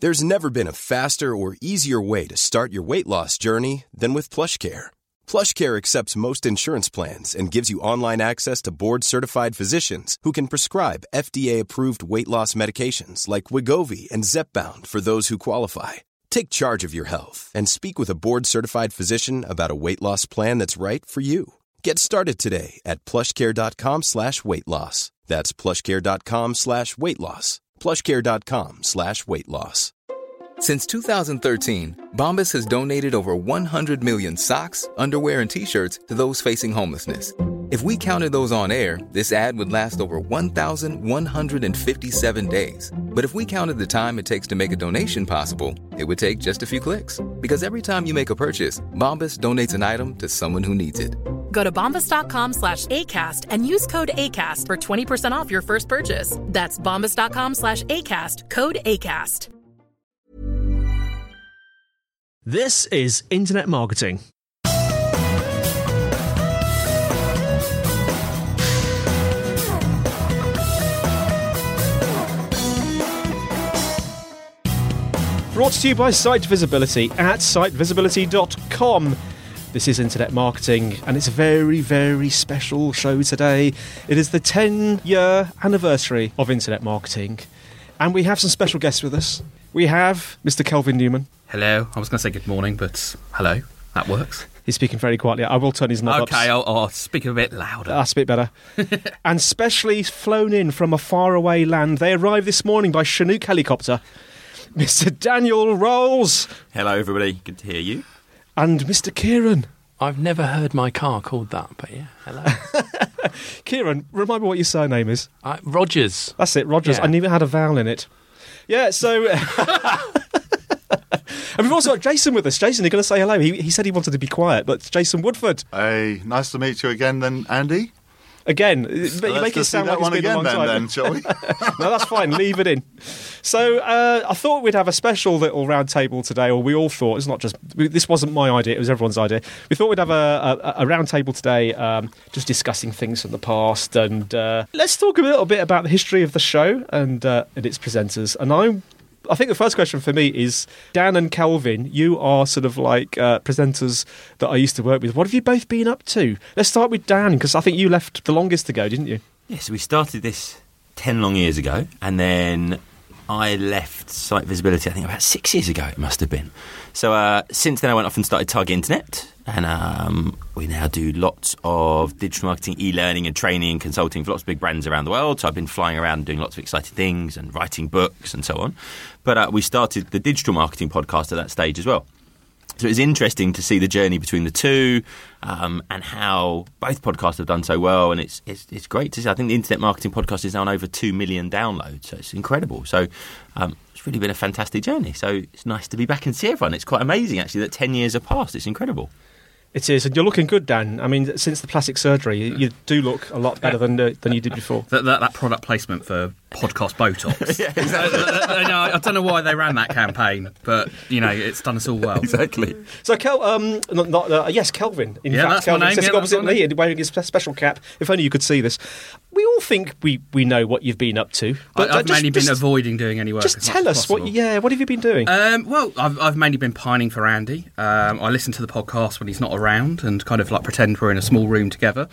There's never been a faster or easier way to start your weight loss journey than with PlushCare. PlushCare accepts most insurance plans and gives you online access to board-certified physicians who can prescribe FDA-approved weight loss medications like Wegovy and Zepbound for those who qualify. Take charge of your health and speak with a board-certified physician about a weight loss plan that's right for you. Get started today at plushcare.com/weight loss. That's plushcare.com/weight loss. plushcare.com/weight loss. Since 2013, Bombas has donated over 100 million socks, underwear, and T-shirts to those facing homelessness. If we counted those on air, this ad would last over 1,157 days. But if we counted the time it takes to make a donation possible, it would take just a few clicks. Because every time you make a purchase, Bombas donates an item to someone who needs it. Go to bombas.com/ACAST and use code ACAST for 20% off your first purchase. That's bombas.com/ACAST, code ACAST. This is Internet Marketing. Brought to you by Site Visibility at sitevisibility.com. This is Internet Marketing, and it's a very, very special show today. It is the 10-year anniversary of Internet Marketing, and we have some special guests with us. We have Mr. Kelvin Newman. Hello. I was going to say good morning, but hello. That works. He's speaking very quietly. I will turn his knob up. Okay, I'll speak a bit louder. That's a bit better. And specially flown in from a faraway land, they arrived this morning by Chinook helicopter, Mr. Daniel Rolls. Hello, everybody. Good to hear you. And Mr. Kieran. I've never heard my car called that, but yeah, hello. Kieran, remind me what your surname is. Rogers. That's it, Rogers. Yeah. I knew it had a vowel in it. Yeah, so... And we've also got Jason with us. Jason, you're going to say hello. He said he wanted to be quiet, but it's Jason Woodford. Hey, nice to meet you again then, Andy. Again, but you make it sound like it's been a long time. Then, shall we? No, that's fine. Leave it in. So I thought we'd have a special little round table today, or we all thought. It's not just this wasn't my idea; it was everyone's idea. We thought we'd have a round table today, just discussing things from the past, and let's talk a little bit about the history of the show and its presenters. And I think the first question for me is, Dan and Kelvin, you are sort of like presenters that I used to work with. What have you both been up to? Let's start with Dan, because I think you left the longest ago, didn't you? Yes, we started this 10 long years ago, and then I left Site Visibility, I think about 6 years ago it must have been. So since then I went off and started Target Internet, and we now do lots of digital marketing, e-learning and training and consulting for lots of big brands around the world. So I've been flying around and doing lots of exciting things and writing books and so on. But we started the digital marketing podcast at that stage as well. So it's interesting to see the journey between the two, and how both podcasts have done so well. And it's great to see. I think the Internet Marketing Podcast is now on over 2 million downloads. So it's incredible. So it's really been a fantastic journey. So it's nice to be back and see everyone. It's quite amazing, actually, that 10 years have passed. It's incredible. It is, and you're looking good, Dan. I mean, since the plastic surgery, you do look a lot better than you did before. That product placement for podcast Botox. Yeah, exactly. I don't know why they ran that campaign, but it's done us all well. Exactly. So, Kelvin. In fact, that's Kelvin my name. sitting opposite me, wearing his special cap. If only you could see this. We all think we know what you've been up to. But I've mainly been avoiding doing any work. Just tell us what have you been doing? Well, I've mainly been pining for Andy. I listen to the podcast when he's not around and kind of like pretend we're in a small room together.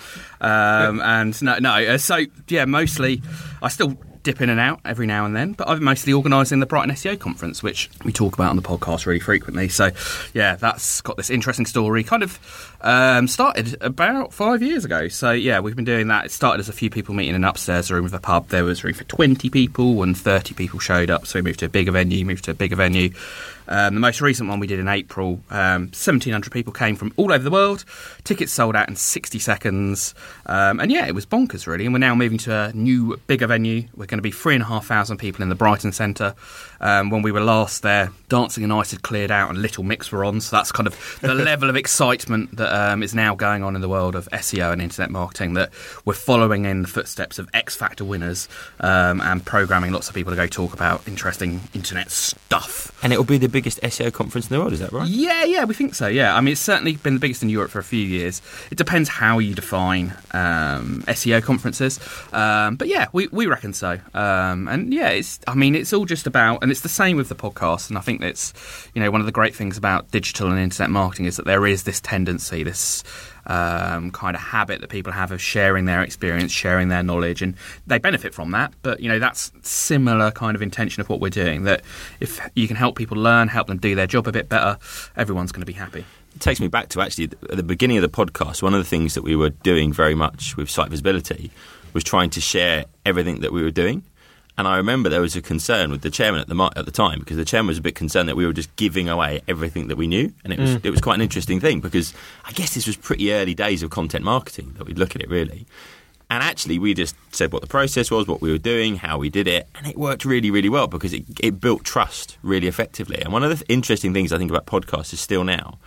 Mostly I still dip in and out every now and then, but I'm mostly organising the Brighton SEO conference, which we talk about on the podcast really frequently. So yeah, that's got this interesting story, kind of started about 5 years ago. So yeah, we've been doing that. It started as a few people meeting in an upstairs room of a pub. There was room for 20 people and 30 people showed up, so we moved to a bigger venue. The most recent one we did in April, 1,700 people came from all over the world. Tickets sold out in 60 seconds. It was bonkers, really. And we're now moving to a new, bigger venue. We're going to be 3,500 people in the Brighton Centre. When we were last there, Dancing and Ice had cleared out and Little Mix were on. So that's kind of the level of excitement that is now going on in the world of SEO and internet marketing, that we're following in the footsteps of X Factor winners and programming lots of people to go talk about interesting internet stuff. And it will be the biggest SEO conference in the world, is that right? Yeah, we think so, yeah. I mean, it's certainly been the biggest in Europe for a few years. It depends how you define SEO conferences. But yeah, we reckon so. It's all just about, And it's the same with the podcast. And I think that's, one of the great things about digital and internet marketing is that there is this tendency, this kind of habit that people have of sharing their experience, sharing their knowledge, and they benefit from that. But, that's similar kind of intention of what we're doing, that if you can help people learn, help them do their job a bit better, everyone's going to be happy. It takes me back to actually at the beginning of the podcast, one of the things that we were doing very much with Site Visibility was trying to share everything that we were doing. And I remember there was a concern with the chairman at the time, because the chairman was a bit concerned that we were just giving away everything that we knew. And it was quite an interesting thing, because I guess this was pretty early days of content marketing that we'd look at it, really. And actually, we just said what the process was, what we were doing, how we did it, and it worked really, really well, because it built trust really effectively. And one of the interesting things I think about podcasts is still now,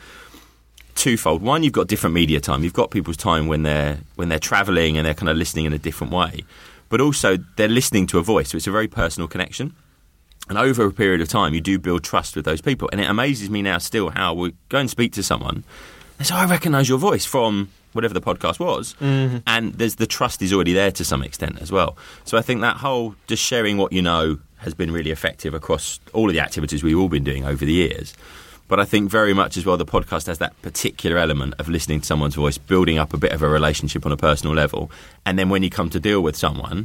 twofold. One, you've got different media time. You've got people's time when they're travelling and they're kind of listening in a different way. But also, they're listening to a voice, so it's a very personal connection. And over a period of time, you do build trust with those people. And it amazes me now still how we go and speak to someone and say, I recognise your voice from whatever the podcast was. Mm-hmm. And the trust is already there to some extent as well. So I think that whole just sharing what you know has been really effective across all of the activities we've all been doing over the years. But I think very much as well the podcast has that particular element of listening to someone's voice, building up a bit of a relationship on a personal level. And then when you come to deal with someone,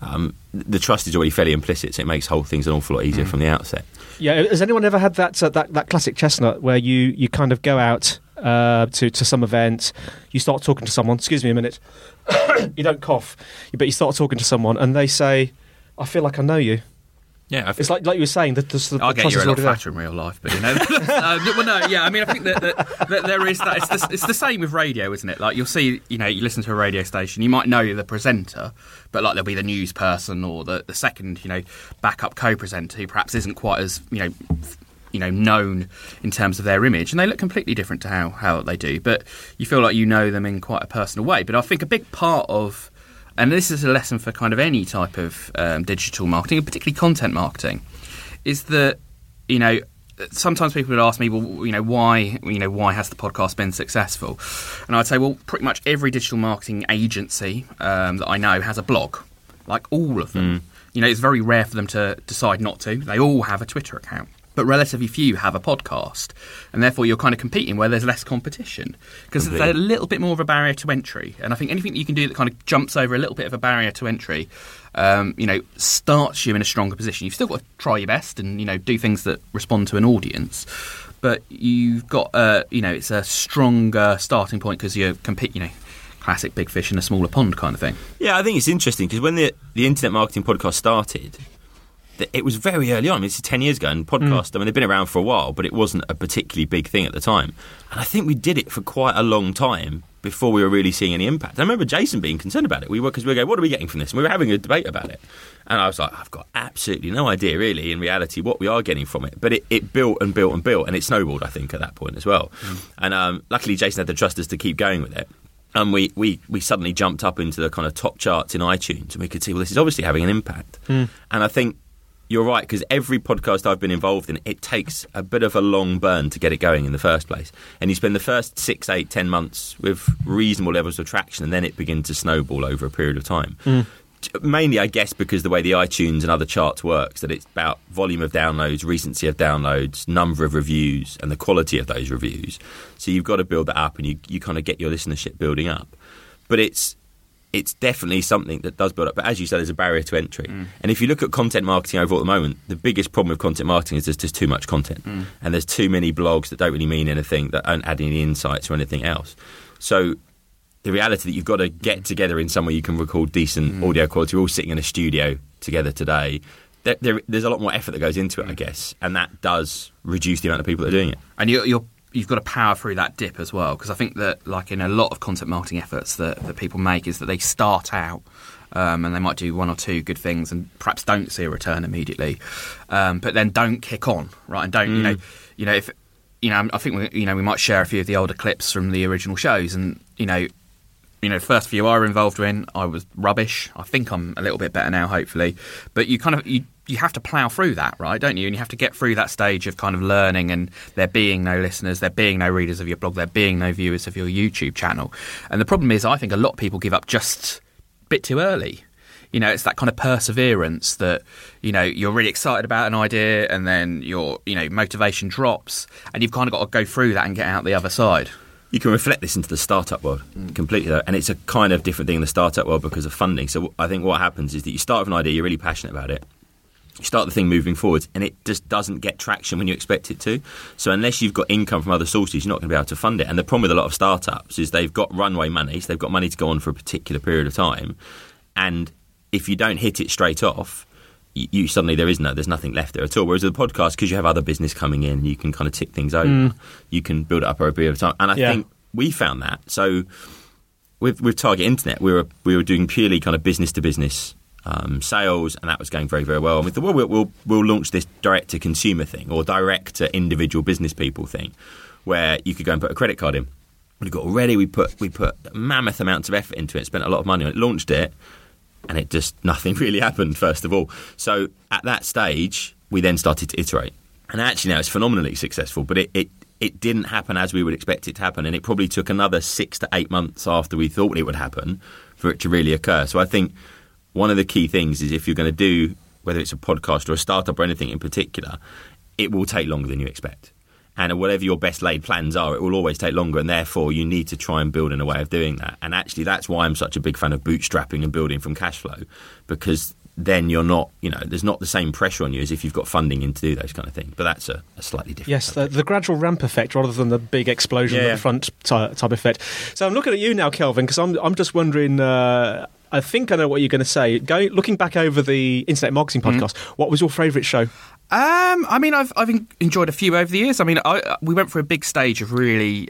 the trust is already fairly implicit, so it makes whole things an awful lot easier from the outset. Yeah, has anyone ever had that classic chestnut where you kind of go out to some event, you start talking to someone, excuse me a minute, you don't cough, but you start talking to someone and they say, I feel like I know you. Yeah, it's like you were saying that the I get you're a lot fatter there. in real life, but well, no, yeah. I mean, I think that there is that. It's the same with radio, isn't it? Like you'll see, you listen to a radio station, you might know the presenter, but like there'll be the news person or the second, backup co-presenter who perhaps isn't quite as known in terms of their image, and they look completely different to how they do. But you feel like you know them in quite a personal way. But I think a big part of, and this is a lesson for kind of any type of digital marketing, and particularly content marketing, is that, sometimes people would ask me, well, why has the podcast been successful? And I'd say, well, pretty much every digital marketing agency that I know has a blog, like all of them. It's very rare for them to decide not to. They all have a Twitter account. But relatively few have a podcast, and therefore you're kind of competing where there's less competition, because there's a little bit more of a barrier to entry. And I think anything that you can do that kind of jumps over a little bit of a barrier to entry, starts you in a stronger position. You've still got to try your best and do things that respond to an audience, but you've got it's a stronger starting point because you're competing. Classic big fish in a smaller pond kind of thing. Yeah, I think it's interesting because when the Internet Marketing Podcast started, it was very early on. It's 10 years ago, and podcasts, I mean, they've been around for a while, but it wasn't a particularly big thing at the time. And I think we did it for quite a long time before we were really seeing any impact. I remember Jason being concerned about it. Because we were going, what are we getting from this? And we were having a debate about it. And I was like, I've got absolutely no idea, really, in reality, what we are getting from it. But it built and built and built, and it snowballed, I think, at that point as well. And luckily, Jason had the trust us to keep going with it. And we suddenly jumped up into the kind of top charts in iTunes, and we could see, well, this is obviously having an impact. And I think you're right, because every podcast I've been involved in, it takes a bit of a long burn to get it going in the first place. And you spend the first 6, 8, 10 months with reasonable levels of traction, and then it begins to snowball over a period of time. Mainly, I guess, because the way the iTunes and other charts works, that it's about volume of downloads, recency of downloads, number of reviews, and the quality of those reviews. So you've got to build that up, and you kind of get your listenership building up. But it's definitely something that does build up. But as you said, there's a barrier to entry. And if you look at content marketing overall at the moment, the biggest problem with content marketing is there's just too much content. And there's too many blogs that don't really mean anything, that don't add any insights or anything else. So the reality that you've got to get together in somewhere you can record decent audio quality. We're all sitting in a studio together today. There's a lot more effort that goes into it, I guess. And that does reduce the amount of people that are doing it. And you've got to power through that dip as well, because I think that, like in a lot of content marketing efforts that people make, is that they start out and they might do one or two good things and perhaps don't see a return immediately, but then don't kick on, right? And don't if I think we might share a few of the older clips from the original shows, and the first few I were involved in, I was rubbish. I think I'm a little bit better now, hopefully. But you have to plough through that, right, don't you? And you have to get through that stage of kind of learning, and there being no listeners, there being no readers of your blog, there being no viewers of your YouTube channel. And the problem is, I think a lot of people give up just a bit too early. it's that kind of perseverance that, you're really excited about an idea and then your, motivation drops and you've kind of got to go through that and get out the other side. You can reflect this into the startup world completely, though, and it's a kind of different thing in the startup world because of funding. So I think what happens is that you start with an idea, you're really passionate about it, you start the thing moving forwards, and it just doesn't get traction when you expect it to. So unless you've got income from other sources, you're not going to be able to fund it. And the problem with a lot of startups is they've got runway money, so they've got money to go on for a particular period of time, and if you don't hit it straight off, you suddenly there's nothing left there at all. Whereas with the podcast, because you have other business coming in, you can kind of tick things over. You can build it up over a period of time. And I think we found that. So with Target Internet, we were doing purely kind of business to business sales, and that was going very, very well. And we thought, well, we'll launch this direct to consumer thing or direct to individual business people thing, where you could go and put a credit card in. We got all ready. We put mammoth amounts of effort into it, spent a lot of money on it, launched it. And it just, nothing really happened, first of all. So at that stage, we then started to iterate. And actually now it's phenomenally successful, but it didn't happen as we would expect it to happen. And it probably took another 6 to 8 months after we thought it would happen for it to really occur. So I think one of the key things is if you're going to do, whether it's a podcast or a startup or anything in particular, it will take longer than you expect. And whatever your best laid plans are, it will always take longer, and therefore you need to try and build in a way of doing that. And actually that's why I'm such a big fan of bootstrapping and building from cash flow, because then you're not, there's not the same pressure on you as if you've got funding in to do those kind of things. But that's a slightly different. Yes, the gradual ramp effect rather than the big explosion at the front type effect. So I'm looking at you now, Kelvin, because I'm just wondering. I think I know what you're going to say. Looking back over the Internet Marketing Podcast, what was your favourite show? I've enjoyed a few over the years. We went through a big stage of really,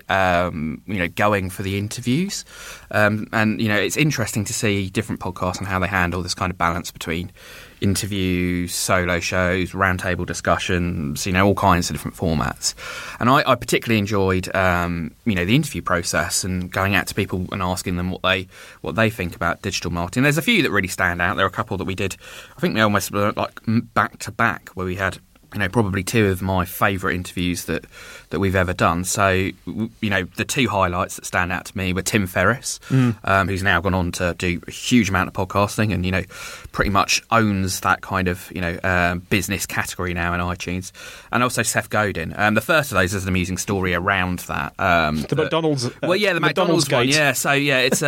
going for the interviews, and it's interesting to see different podcasts and how they handle this kind of balance between interviews, solo shows, roundtable discussions, all kinds of different formats. And I particularly enjoyed, the interview process and going out to people and asking them what they think about digital marketing. There's a few that really stand out. There are a couple that we did, I think we almost were like back to back, where we had probably two of my favourite interviews that we've ever done. So, the two highlights that stand out to me were Tim Ferriss, who's now gone on to do a huge amount of podcasting and, pretty much owns that kind of, business category now in iTunes. And also Seth Godin. The first of those is an amusing story around that. The McDonald's... the McDonald's one, yeah. So, it's...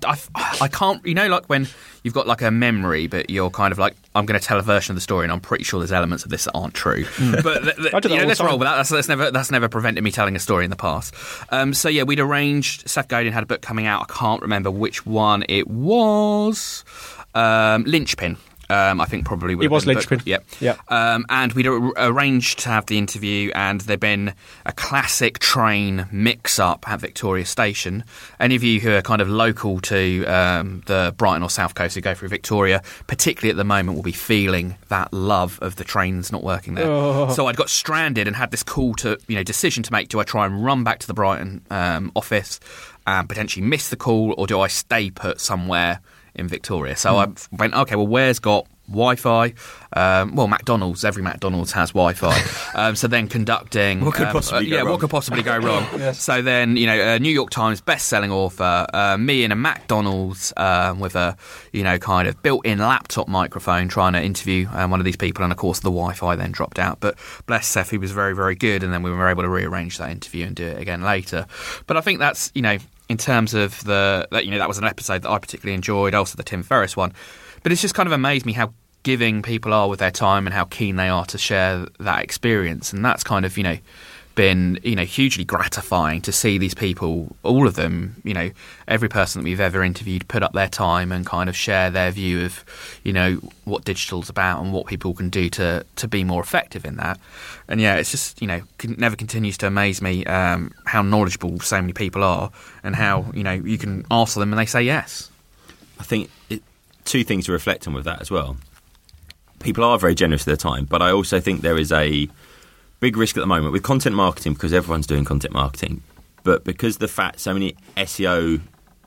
I can't... like when you've got like a memory, but you're kind of like, I'm going to tell a version of the story and I'm pretty sure there's elements of this that aren't true. But let's roll with that. That's never prevented me telling a story in the past. We'd arranged, Seth Godin had a book coming out. I can't remember which one it was. Linchpin. I think probably would have was been Linchpin. Yeah. And we'd arranged to have the interview, and there'd been a classic train mix-up at Victoria Station. Any of you who are kind of local to the Brighton or South Coast who go through Victoria, particularly at the moment, will be feeling that love of the trains not working there. Oh. So I'd got stranded and had this cool decision to make. Do I try and run back to the Brighton office and potentially miss the call, or do I stay put somewhere in Victoria? So I went, okay, well, where's got Wi-Fi? McDonald's. Every McDonald's has Wi-Fi. So then conducting... What could possibly go wrong? What could possibly go wrong? Yes. So then, a New York Times best-selling author, me in a McDonald's with a, kind of built-in laptop microphone trying to interview one of these people, and of course the Wi-Fi then dropped out. But bless Seth, he was very, very good, and then we were able to rearrange that interview and do it again later. But I think that's, in terms of that was an episode that I particularly enjoyed, also the Tim Ferriss one. But it's just kind of amazed me how giving people are with their time and how keen they are to share that experience. And that's kind of, been, hugely gratifying to see these people, all of them, every person that we've ever interviewed put up their time and kind of share their view of, what digital's about and what people can do to be more effective in that. And it's just, never continues to amaze me how knowledgeable so many people are and how, you can ask them and they say yes. I think two things to reflect on with that as well. People are very generous with their time, but I also think there is a big risk at the moment with content marketing, because everyone's doing content marketing, but because the fact so many SEOs,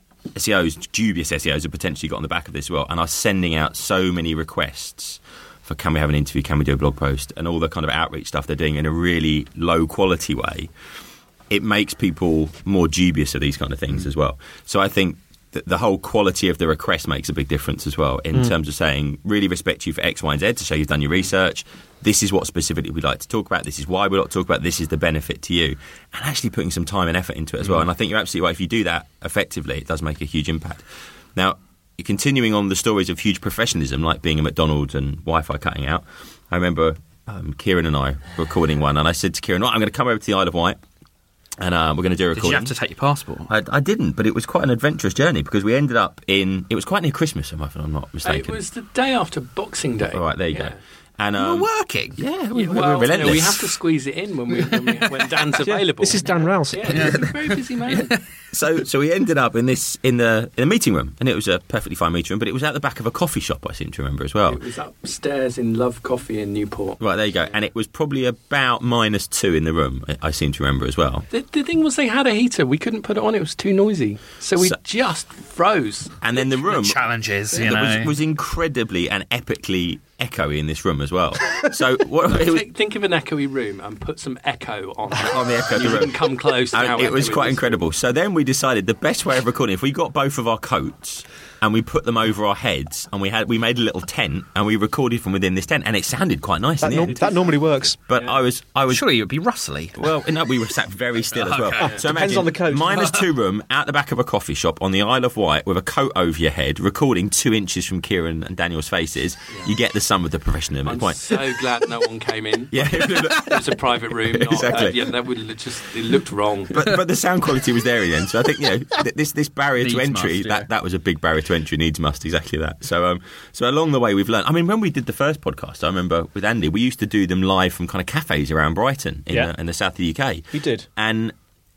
dubious SEOs, have potentially got on the back of this as well, and are sending out so many requests for can we have an interview, can we do a blog post, and all the kind of outreach stuff they're doing in a really low quality way, it makes people more dubious of these kind of things as well. So I think the whole quality of the request makes a big difference as well in terms of saying, really respect you for X, Y, and Z to show you've done your research. This is what specifically we'd like to talk about. This is why we'd like to talk about. This is the benefit to you. And actually putting some time and effort into it as well. And I think you're absolutely right. If you do that effectively, it does make a huge impact. Now, continuing on the stories of huge professionalism, like being a McDonald's and Wi-Fi cutting out, I remember Kieran and I recording one, and I said to Kieran, right, I'm going to come over to the Isle of Wight, and we're going to do a recording. Did you have to take your passport? I didn't, but it was quite an adventurous journey because we ended up it was quite near Christmas, if I'm not mistaken. It was the day after Boxing Day. All right, there you go. And, you were working? Yeah, we were Well, relentless. we have to squeeze it in when Dan's available. This is Dan Rouse. Yeah, he's a very busy man. So we ended up in the meeting room, and it was a perfectly fine meeting room, but it was at the back of a coffee shop, I seem to remember as well. It was upstairs in Love Coffee in Newport. Right, there you go. And it was probably about -2 in the room, I seem to remember as well. The thing was, they had a heater. We couldn't put it on. It was too noisy. So we just froze. And then the room Challenges, you know. was incredibly and epically echoey in this room as well. So Think of an echoey room and put some echo on the echo of the You room. wouldn't come close to how It was echoey quite it incredible. So then we decided the best way of recording, if we got both of our coats and we put them over our heads, and we made a little tent, and we recorded from within this tent, and it sounded quite nice in the end. That normally works. But I was Surely it would be rustly. well, no, we were sat very still as well. Okay. So Depends imagine on the coat. -2 room out the back of a coffee shop on the Isle of Wight with a coat over your head, recording 2 inches from Kieran and Daniel's faces. You get the sum of the professionalism at I'm the point. so glad no one came in. Yeah. It was a private room. Exactly. That would it looked wrong. But the sound quality was there in the end. So I think this barrier Needs to entry must, yeah. that was a big barrier to entry. Needs must, exactly that. So along the way we've learned. I mean, when we did the first podcast, I remember with Andy, we used to do them live from kind of cafes around Brighton in the south of the UK. You did. And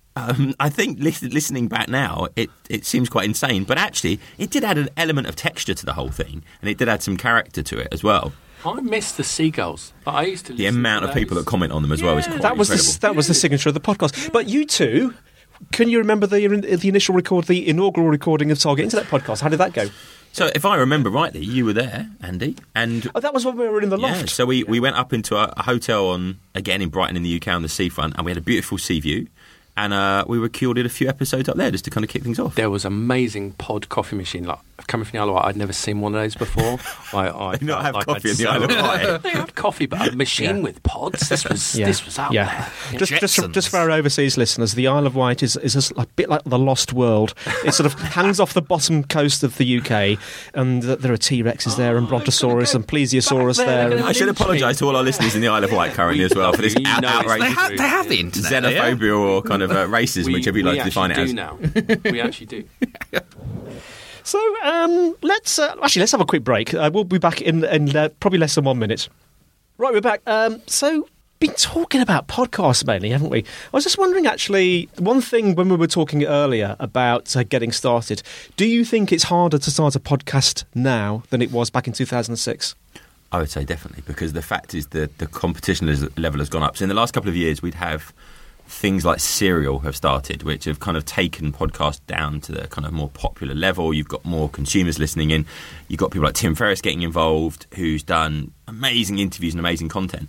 I think listening back now, it seems quite insane, but actually it did add an element of texture to the whole thing, and it did add some character to it as well. I miss the seagulls. I used to listen The amount to of people those. that comment on them as well is quite That was incredible. that was the signature of the podcast. But you two, can you remember the inaugural recording of Target Internet podcast? How did that go? So if I remember rightly, you were there, Andy, and Oh, that was when we were in the loft. yeah. So we went up into a hotel in Brighton in the UK on the seafront, and we had a beautiful sea view. And we recorded a few episodes up there just to kind of kick things off. There was amazing pod coffee machine. Like coming from the Isle of Wight, I'd never seen one of those before. I They not felt have like coffee I'd in the Isle of so- Wight. They had coffee, but a machine with pods. This was out Yeah. there. Just for our overseas listeners, the Isle of Wight is a bit like the Lost World. It sort of hangs off the bottom coast of the UK, and there are T-Rexes there, and Brontosaurus and Plesiosaurus back there. there. I should apologise to all our listeners in the Isle of Wight currently as well for this You know outrageous They have the internet. xenophobia or kind of racism, whichever you like to define it as. Now. We actually do. So let's have a quick break. We'll be back in probably less than 1 minute. Right, we're back. So been talking about podcasts mainly, haven't we? I was just wondering, actually, one thing when we were talking earlier about getting started. Do you think it's harder to start a podcast now than it was back in 2006? I would say definitely, because the fact is that the competition level has gone up. So in the last couple of years, we'd have things like Serial have started, which have kind of taken podcasts down to the kind of more popular level. You've got more consumers listening in. You've got people like Tim Ferriss getting involved, who's done amazing interviews and amazing content.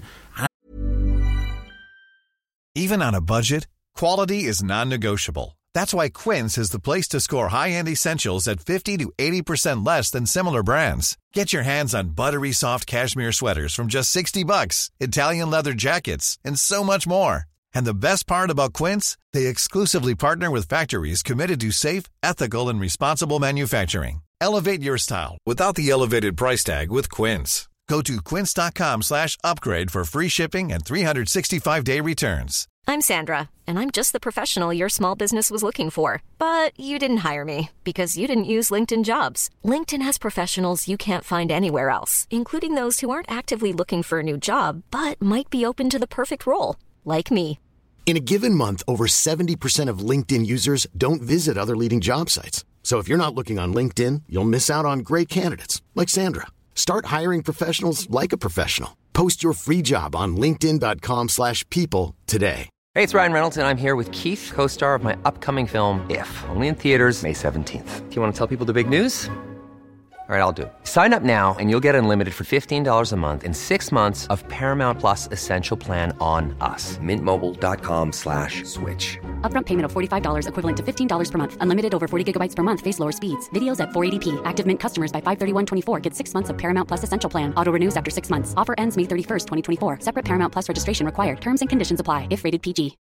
Even on a budget, quality is non-negotiable. That's why Quince is the place to score high-end essentials at 50 to 80% less than similar brands. Get your hands on buttery soft cashmere sweaters from just $60, Italian leather jackets, and so much more. And the best part about Quince, they exclusively partner with factories committed to safe, ethical, and responsible manufacturing. Elevate your style without the elevated price tag with Quince. Go to quince.com/upgrade for free shipping and 365-day returns. I'm Sandra, and I'm just the professional your small business was looking for. But you didn't hire me because you didn't use LinkedIn Jobs. LinkedIn has professionals you can't find anywhere else, including those who aren't actively looking for a new job, but might be open to the perfect role, like me. In a given month, over 70% of LinkedIn users don't visit other leading job sites. So if you're not looking on LinkedIn, you'll miss out on great candidates like Sandra. Start hiring professionals like a professional. Post your free job on linkedin.com/people today. Hey, it's Ryan Reynolds, and I'm here with Keith, co-star of my upcoming film, If, only in theaters May 17th. Do you want to tell people the big news? All right, I'll do it. Sign up now and you'll get unlimited for $15 a month and 6 months of Paramount Plus Essential Plan on us. MintMobile.com/switch. Upfront payment of $45 equivalent to $15 per month. Unlimited over 40 gigabytes per month. Face lower speeds. Videos at 480p. Active Mint customers by 531.24 get 6 months of Paramount Plus Essential Plan. Auto renews after 6 months. Offer ends May 31st, 2024. Separate Paramount Plus registration required. Terms and conditions apply if rated PG.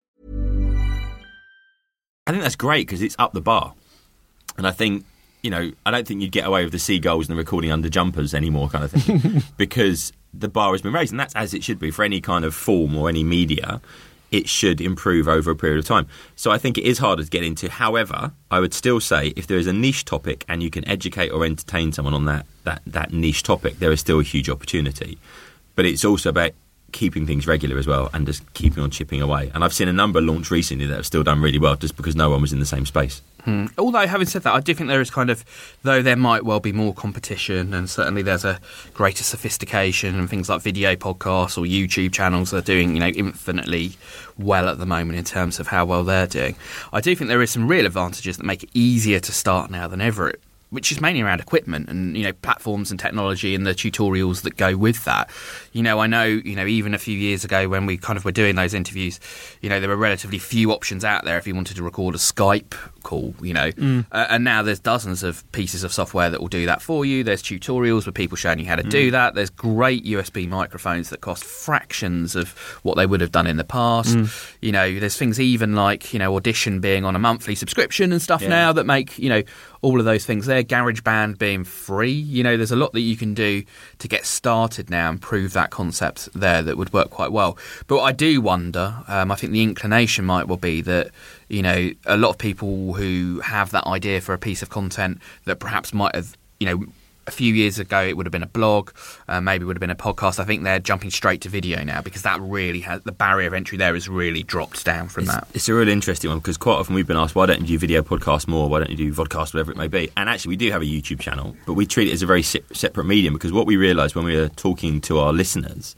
I think that's great because it's up the bar. And I think, I don't think you'd get away with the seagulls and the recording under jumpers anymore kind of thing because the bar has been raised, and that's as it should be for any kind of form or any media. It should improve over a period of time. So I think it is harder to get into. However, I would still say if there is a niche topic and you can educate or entertain someone on that niche topic, there is still a huge opportunity. But it's also about keeping things regular as well and just keeping on chipping away. And I've seen a number launched recently that have still done really well just because no one was in the same space. Although, having said that, I do think there is though there might well be more competition, and certainly there's a greater sophistication and things like video podcasts or YouTube channels that are doing, infinitely well at the moment in terms of how well they're doing. I do think there is some real advantages that make it easier to start now than ever, which is mainly around equipment and, platforms and technology and the tutorials that go with that. I know, even a few years ago when we kind of were doing those interviews, there were relatively few options out there if you wanted to record a Skype call, and now there's dozens of pieces of software that will do that for you. There's tutorials with people showing you how to do that. There's great USB microphones that cost fractions of what they would have done in the past. There's things even like, Audition being on a monthly subscription and stuff now that make, all of those things there. GarageBand being free. There's a lot that you can do to get started now and prove that concept there that would work quite well. But I do wonder, I think the inclination might well be that, a lot of people who have that idea for a piece of content that perhaps might have, a few years ago it would have been a blog, maybe it would have been a podcast. I think they're jumping straight to video now because that really has, the barrier of entry there has really dropped down from that. It's a really interesting one because quite often we've been asked, why don't you do video podcasts more? Why don't you do vodcast, whatever it may be? And actually we do have a YouTube channel, but we treat it as a very separate medium because what we realised when we were talking to our listeners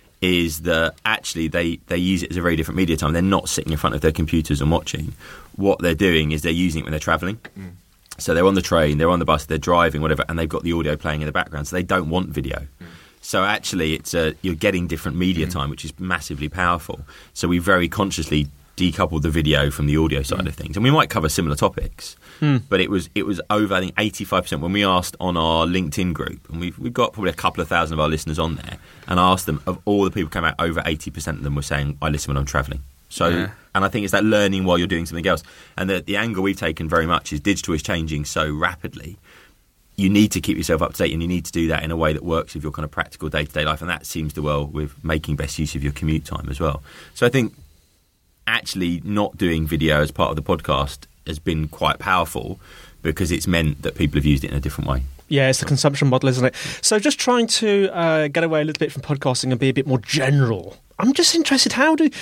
is that actually they use it as a very different media time. They're not sitting in front of their computers and watching. What they're doing is they're using it when they're travelling. So they're on the train, they're on the bus, they're driving, whatever, and they've got the audio playing in the background. So they don't want video. So actually, you're getting different media time, which is massively powerful. So we very consciously decoupled the video from the audio side of things, and we might cover similar topics. But it was over, I think, 85% when we asked on our LinkedIn group, and we've got probably a couple of thousand of our listeners on there, and asked them, of all the people who came out, over 80% of them were saying, I listen when I'm travelling. So, and I think it's that learning while you're doing something else. And the angle we've taken very much is digital is changing so rapidly. You need to keep yourself up to date, and you need to do that in a way that works with your kind of practical day-to-day life. And that seems to well with making best use of your commute time as well. So I think actually not doing video as part of the podcast has been quite powerful because it's meant that people have used it in a different way. Yeah, it's the consumption model, isn't it? So just trying to get away a little bit from podcasting and be a bit more general. I'm just interested,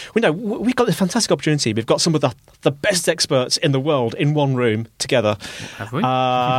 we've got this fantastic opportunity. We've got some of the best experts in the world in one room together. Have we?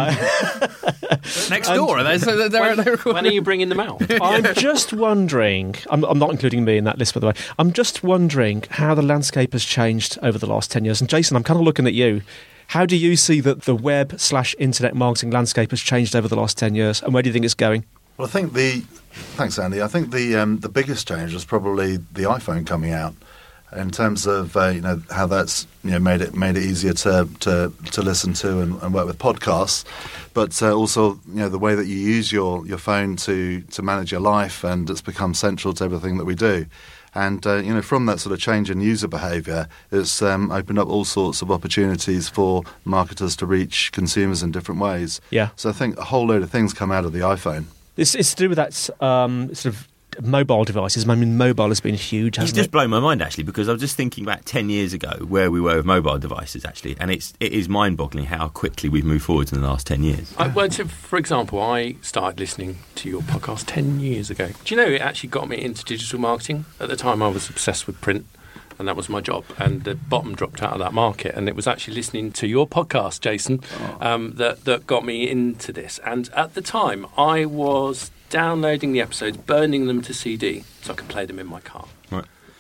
Next door. When are you bringing them out? I'm just wondering, I'm not including me in that list, by the way. I'm just wondering how the landscape has changed over the last 10 years. And Jason, I'm kind of looking at you. How do you see that the web/internet marketing landscape has changed over the last 10 years? And where do you think it's going? Well, I think thanks, Andy. I think the biggest change was probably the iPhone coming out, in terms of how that's made it easier to listen to and work with podcasts, but also the way that you use your phone to manage your life, and it's become central to everything that we do. And from that sort of change in user behaviour, it's opened up all sorts of opportunities for marketers to reach consumers in different ways. Yeah. So I think a whole load of things come out of the iPhone. It's to do with that sort of mobile devices. I mean, mobile has been huge, hasn't it? It's just blown my mind, actually, because I was just thinking back 10 years ago where we were with mobile devices, actually, and it is mind-boggling how quickly we've moved forward in the last 10 years. For example, I started listening to your podcast 10 years ago. Do you know, it actually got me into digital marketing. At the time, I was obsessed with print, and that was my job, and the bottom dropped out of that market, and it was actually listening to your podcast, Jason, that got me into this. And at the time, I was downloading the episodes, burning them to CD so I could play them in my car. Right.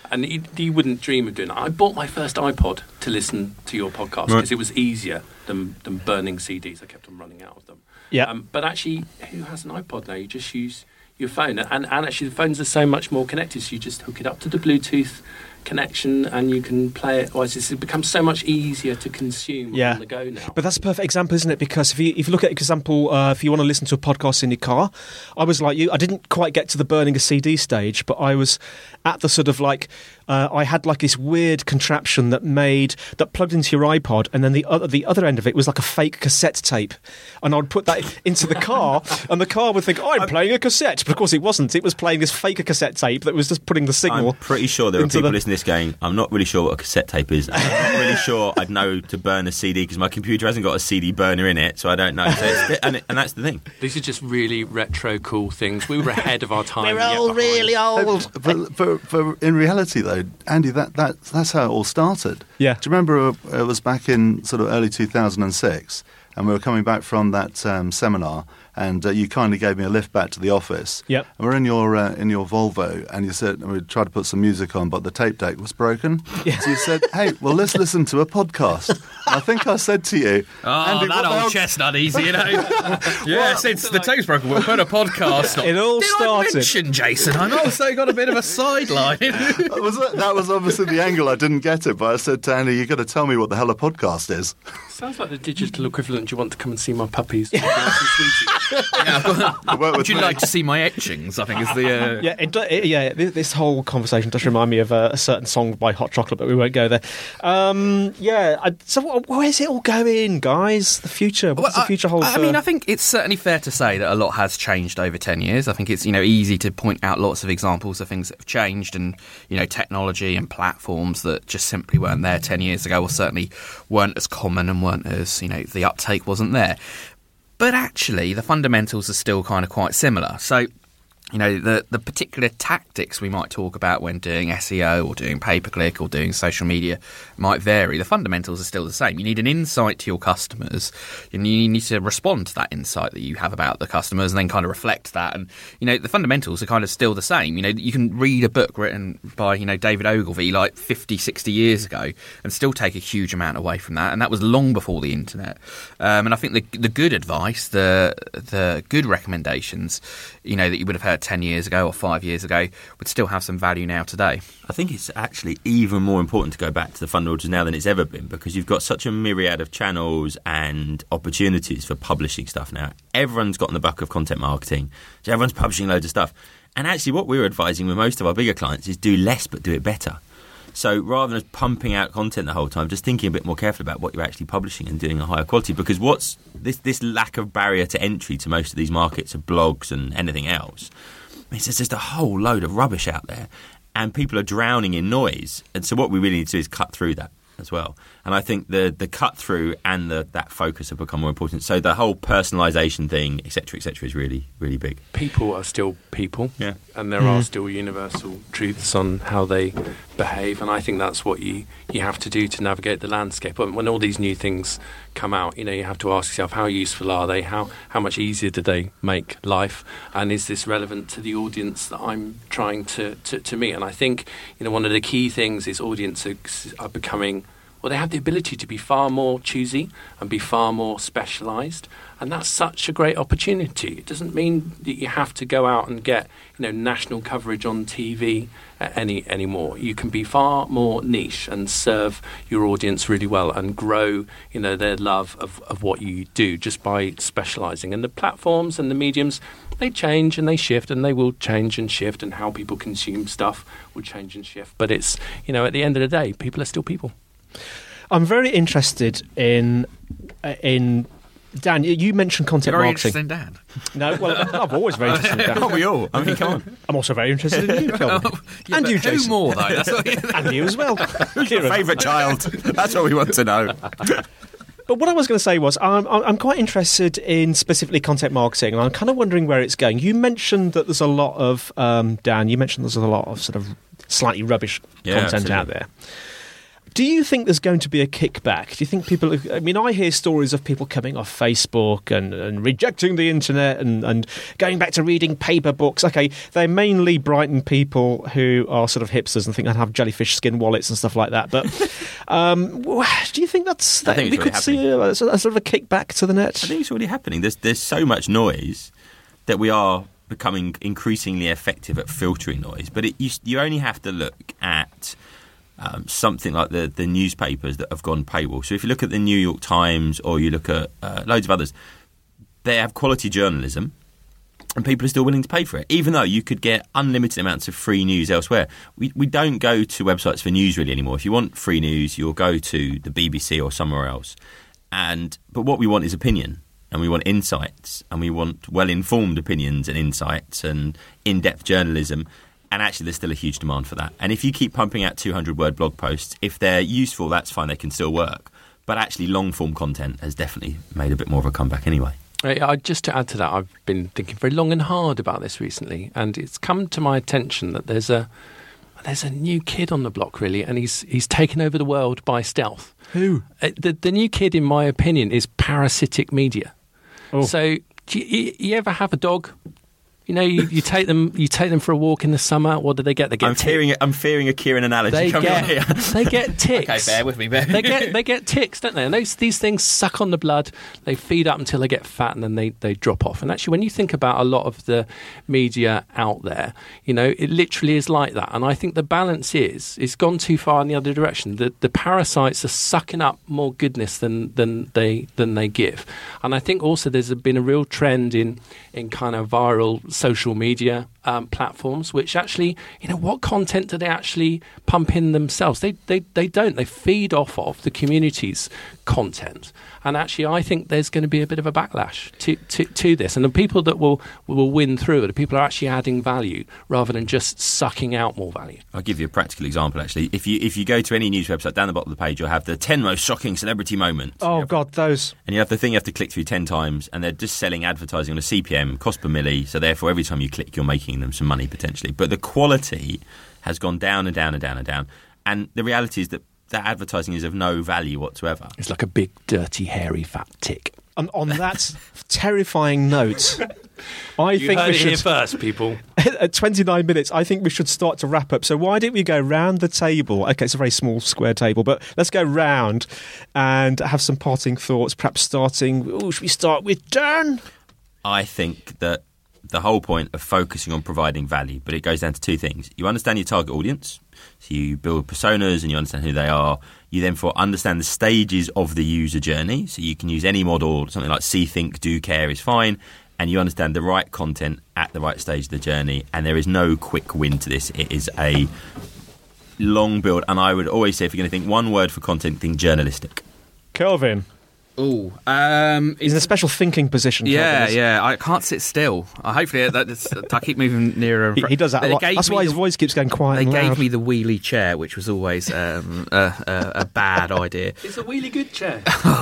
And you wouldn't dream of doing that. I bought my first iPod to listen to your podcast because it was easier than burning CDs. I kept on running out of them. Yeah. But actually, who has an iPod now? You just use your phone. And actually, the phones are so much more connected. So you just hook it up to the Bluetooth connection and you can play it. It becomes so much easier to consume on the go now. But that's a perfect example, isn't it? Because if you look at example, if you want to listen to a podcast in your car, I was like you. I didn't quite get to the burning a CD stage, but I was at the sort of like I had like this weird contraption that plugged into your iPod, and then the other end of it was like a fake cassette tape, and I would put that into the car, and the car would think, I'm playing a cassette, but of course it wasn't. It was playing this fake cassette tape that was just putting the signal. I'm pretty sure there are people listening to this going, I'm not really sure what a cassette tape is. I'm not really sure I'd know to burn a CD because my computer hasn't got a CD burner in it, so I don't know. So and that's the thing. These are just really retro cool things. We were ahead of our time. We're all really old. But in reality, though, Andy, that's how it all started. Yeah. Do you remember it was back in sort of early 2006, and we were coming back from that seminar, and you kindly gave me a lift back to the office. Yep. And we're in your Volvo, and you said, and we tried to put some music on, but the tape deck was broken. Yeah. So you said, hey, well, let's listen to a podcast. And I think I said to you, Andy, that old chestnut easy, you know. Since the tape's broken, we'll put a podcast on. It all Did started. I mention, Jason? I'm also got a bit of a sideline. That was obviously the angle. I didn't get it, but I said to Andy, you've got to tell me what the hell a podcast is. Sounds like the digital equivalent. Do you want to come and see my puppies? Would you like to see my etchings? I think is the This whole conversation does remind me of a certain song by Hot Chocolate, but we won't go there. So where's it all going, guys? The future. What's the future hold? I mean, I think it's certainly fair to say that a lot has changed over 10 years. I think it's easy to point out lots of examples of things that have changed, and technology and platforms that just simply weren't there 10 years ago, or certainly weren't as common and weren't as the uptake wasn't there. But actually, the fundamentals are still kind of quite similar. So, the particular tactics we might talk about when doing SEO or doing pay-per-click or doing social media might vary. The fundamentals are still the same. You need an insight to your customers, and you need to respond to that insight that you have about the customers and then kind of reflect that. And, the fundamentals are kind of still the same. You can read a book written by, David Ogilvy like 50, 60 years ago and still take a huge amount away from that. And that was long before the internet. And I think the good advice, the good recommendations, that you would have heard 10 years ago or 5 years ago would still have some value now today. I think it's actually even more important to go back to the fundamentals now than it's ever been, because you've got such a myriad of channels and opportunities for publishing stuff now. Everyone's got in the buck of content marketing, so everyone's publishing loads of stuff. And actually what we're advising with most of our bigger clients is do less but do it better. So rather than pumping out content the whole time, just thinking a bit more carefully about what you're actually publishing and doing a higher quality. Because what's this lack of barrier to entry to most of these markets of blogs and anything else means there's just a whole load of rubbish out there, and people are drowning in noise. And so what we really need to do is cut through that as well. And I think the cut through and that focus have become more important. So the whole personalisation thing, et cetera, is really, really big. People are still people, yeah, and there are still universal truths on how they behave. And I think that's what you have to do to navigate the landscape. When all these new things come out, you have to ask yourself, how useful are they? How much easier do they make life? And is this relevant to the audience that I'm trying to meet? And I think one of the key things is audiences are becoming, well, they have the ability to be far more choosy and be far more specialised, and that's such a great opportunity. It doesn't mean that you have to go out and get national coverage on TV anymore. You can be far more niche and serve your audience really well and grow their love of what you do just by specialising. And the platforms and the mediums, they change and they shift, and they will change and shift, and how people consume stuff will change and shift. But it's at the end of the day, people are still people. I'm very interested in Dan. You mentioned content You're very marketing. Interested in Dan? No, well, I'm always very interested in Dan. Aren't we all? I mean, come on. I'm also very interested in you, Kelvin. Yeah, and you, who Jason. more, though? That's what and you as well. Who's your favourite child? That's what we want to know. But what I was going to say was I'm quite interested in specifically content marketing, and I'm kind of wondering where it's going. You mentioned that there's a lot of, Dan, you mentioned there's a lot of sort of slightly rubbish content absolutely out there. Do you think there's going to be a kickback? Do you think people... I mean, I hear stories of people coming off Facebook and rejecting the internet and going back to reading paper books. Okay, they're mainly Brighton people who are sort of hipsters and think they have jellyfish skin wallets and stuff like that. But do you think that's... I think we could see a sort of a kickback to the net? I think it's already happening. There's so much noise that we are becoming increasingly effective at filtering noise. But you only have to look at... something like the newspapers that have gone paywall. So if you look at the New York Times or you look at loads of others, they have quality journalism and people are still willing to pay for it, even though you could get unlimited amounts of free news elsewhere. We don't go to websites for news really anymore. If you want free news, you'll go to the BBC or somewhere else. But what we want is opinion, and we want insights, and we want well-informed opinions and insights and in-depth journalism. And actually, there's still a huge demand for that. And if you keep pumping out 200-word blog posts, if they're useful, that's fine, they can still work. But actually, long-form content has definitely made a bit more of a comeback anyway. Just to add to that, I've been thinking very long and hard about this recently, and it's come to my attention that there's a new kid on the block, really, and he's taken over the world by stealth. Who? The new kid, in my opinion, is parasitic media. Oh. So, do you ever have a dog? You know, you take them for a walk in the summer. What do they get? They get. I'm fearing a Kieran analogy. They get ticks. Okay, bear with me, bear. They get ticks, don't they? And these things suck on the blood. They feed up until they get fat, and then they drop off. And actually, when you think about a lot of the media out there, you know, it literally is like that. And I think the balance is it's gone too far in the other direction. The parasites are sucking up more goodness than they give. And I think also there's been a real trend in kind of viral social media platforms, which actually, you know, what content do they actually pump in themselves? They don't. They feed off of the community's content. And actually, I think there's going to be a bit of a backlash to this. And the people that will win through it are people who are actually adding value rather than just sucking out more value. I'll give you a practical example, actually. If you go to any news website, down the bottom of the page, you'll have the 10 most shocking celebrity moments. Oh, God, those. And you have the thing you have to click through 10 times, and they're just selling advertising on a CPM, cost per milli, so therefore every time you click, you're making them some money, potentially. But the quality has gone down and down and down and down. And the reality is that advertising is of no value whatsoever. It's like a big, dirty, hairy, fat tick. And on that terrifying note, I think we should... here first, people. At 29 minutes, I think we should start to wrap up. So why don't we go round the table? Okay, it's a very small square table, but let's go round and have some parting thoughts, perhaps starting... should we start with Dan? I think that the whole point of focusing on providing value, but it goes down to two things. You understand your target audience, so you build personas and you understand who they are. You then understand the stages of the user journey, so you can use any model, something like see, think, do, care is fine, and you understand the right content at the right stage of the journey, and there is no quick win to this. It is a long build, and I would always say if you're going to think one word for content, think journalistic. Kelvin. Oh, he's in a special thinking position. Yeah. I can't sit still. Hopefully, I keep moving nearer. He does that a lot. That's why his voice keeps going quiet. They gave me the wheelie chair, which was always a bad idea. It's a really good chair.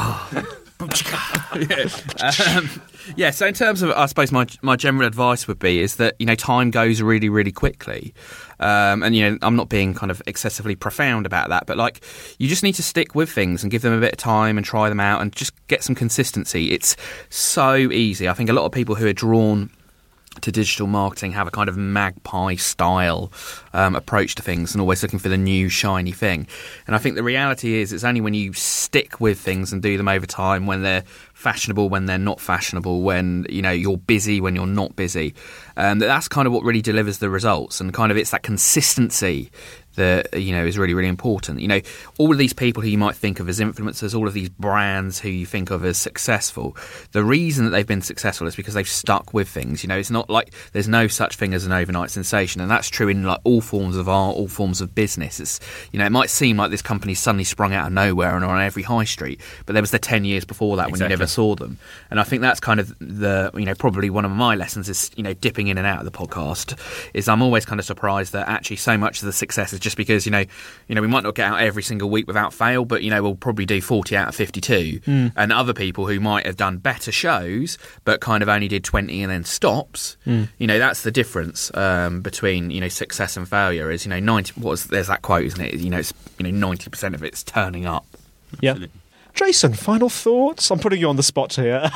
So in terms of, I suppose my general advice would be is that, you know, time goes really, really quickly. And, you know, I'm not being kind of excessively profound about that, but, like, you just need to stick with things and give them a bit of time and try them out and just get some consistency. It's so easy. I think a lot of people who are drawn to digital marketing have a kind of magpie style approach to things and always looking for the new shiny thing. And I think the reality is it's only when you stick with things and do them over time, when they're fashionable, when they're not fashionable, when, you know, you're busy, when you're not busy, that's kind of what really delivers the results. And kind of it's that consistency that, you know, is really, really important. You know, all of these people who you might think of as influencers, all of these brands who you think of as successful, the reason that they've been successful is because they've stuck with things. You know, it's not like there's no such thing as an overnight sensation, and that's true in, like, all forms of art, all forms of business. It's, you know, it might seem like this company suddenly sprung out of nowhere and are on every high street, but there was the 10 years before that when you never saw them. And I think that's kind of the, you know, probably one of my lessons is, you know, dipping in and out of the podcast, is I'm always kind of surprised that actually so much of the success is just because we might not get out every single week without fail, but we'll probably do 40 out of 52. And other people who might have done better shows but kind of only did 20 and then stops. That's the difference between success and failure. Is 90. There's that quote, isn't it? It's 90% of it's turning up. Yeah. Absolutely. Jason, final thoughts? I'm putting you on the spot here.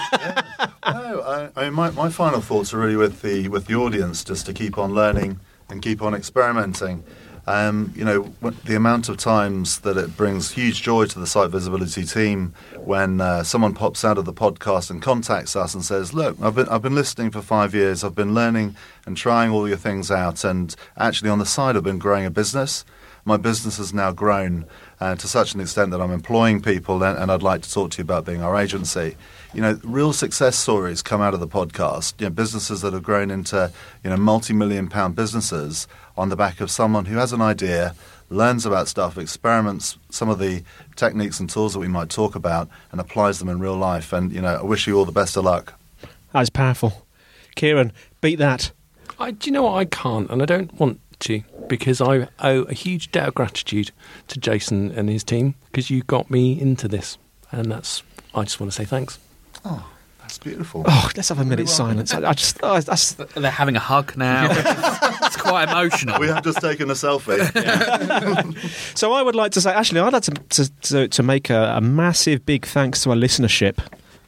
No, I mean, my final thoughts are really with the audience, just to keep on learning and keep on experimenting. The amount of times that it brings huge joy to the Site Visibility team when someone pops out of the podcast and contacts us and says, "Look, I've been listening for 5 years. I've been learning and trying all your things out, and actually on the side I've been growing a business. My business has now grown to such an extent that I'm employing people, and I'd like to talk to you about being our agency." Real success stories come out of the podcast. Businesses that have grown into multi-million-pound businesses on the back of someone who has an idea, learns about stuff, experiments some of the techniques and tools that we might talk about, and applies them in real life. And I wish you all the best of luck. That's powerful. Kieran, beat that. Do you know what? I can't, and I don't want to, because I owe a huge debt of gratitude to Jason and his team, because you got me into this, and I just want to say thanks. Oh, that's beautiful. Oh, let's have a minute's silence. They're having a hug now. It's quite emotional. We have just taken a selfie. So I would like to say, actually, I'd like to make a massive big thanks to our listenership.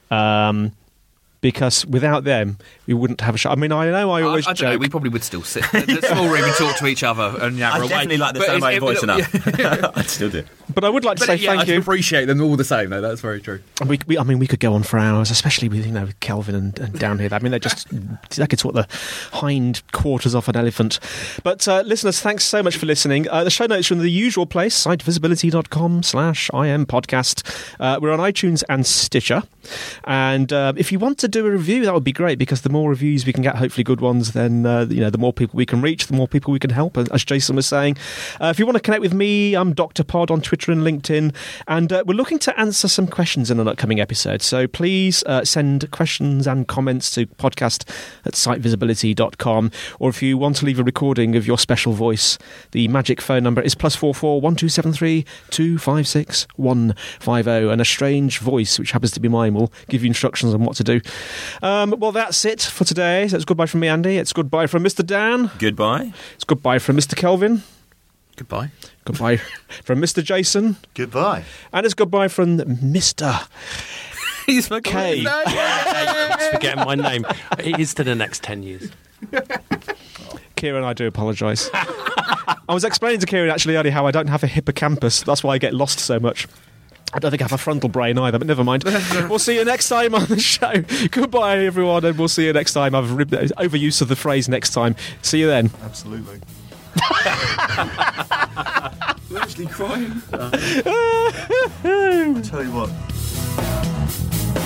Because without them, we wouldn't have a show. I mean, I know I always joke. We probably would still sit in a small room and talk to each other and yabber away. I definitely like the sound of my voice enough. I'd still do. But I would like to say thank you. I appreciate them all the same, though. That's very true. We could go on for hours, especially with Kelvin and down here. I mean, they could talk the hind quarters off an elephant. But listeners, thanks so much for listening. The show notes are in the usual place, sitevisibility.com/IM podcast. We're on iTunes and Stitcher. And if you want to do a review, that would be great, because the more reviews we can get, hopefully good ones, then the more people we can reach, the more people we can help, as Jason was saying. If you want to connect with me, I'm Dr. Pod on Twitter and LinkedIn, and we're looking to answer some questions in an upcoming episode. So please send questions and comments to podcast@sitevisibility.com, or if you want to leave a recording of your special voice, the magic phone number is +44 1273 256 150, and a strange voice, which happens to be mine, will give you instructions on what to do. Well, that's it for today. So it's goodbye from me, Andy. It's goodbye from Mr. Dan. Goodbye. It's goodbye from Mr. Kelvin. Goodbye. Goodbye from Mr. Jason. Goodbye. And it's goodbye from Mr. He's K. He's forgetting my name. It is to the next 10 years. Kieran, I do apologise. I was explaining to Kieran actually earlier how I don't have a hippocampus. That's why I get lost so much. I don't think I have a frontal brain either, but never mind. We'll see you next time on the show. Goodbye, everyone, and we'll see you next time. I've overuse of the phrase next time. See you then. Absolutely. We're actually crying. I tell you what.